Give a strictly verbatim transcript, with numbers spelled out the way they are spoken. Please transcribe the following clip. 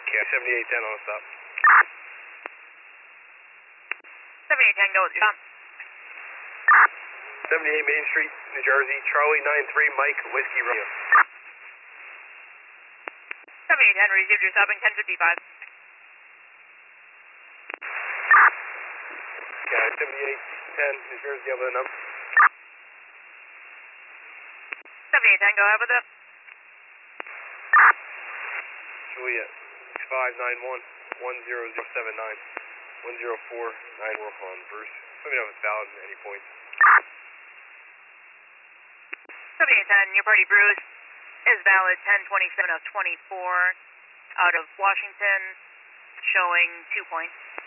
Okay, seventy-eight ten on the stop. seventy-eight ten, go with you. seventy-eight Main Street, New Jersey, Charlie nine three, Mike, Whiskey Romeo. seventy-eight ten, received your stopping, ten fifty-five. Okay, seventy-eight ten, New Jersey, have the number. seventy-eight ten, go ahead with it. Juliet, six five nine one, one zero zero seven nine, one zero four nine four on Bruce. Let me know if it's valid at any point. seventy-eight ten, your party Bruce is valid ten twenty-seven of twenty-four out of Washington, showing two points.